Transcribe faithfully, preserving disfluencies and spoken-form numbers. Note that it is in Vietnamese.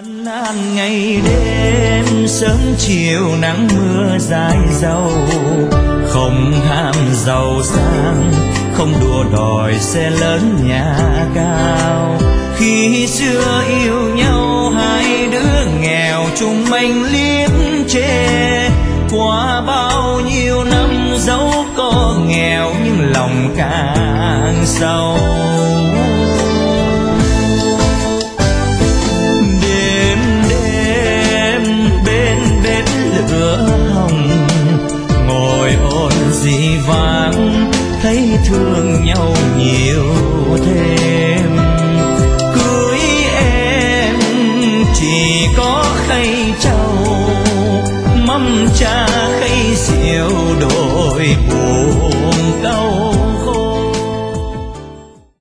gian nan ngày đêm, sớm chiều nắng mưa dài dầu, không ham giàu sang, không đua đòi xe lớn nhà cao. Khi xưa yêu nhau hai đứa nghèo chung manh liếc chê, qua bao nhiêu năm dẫu có nghèo nhưng lòng càng sâu.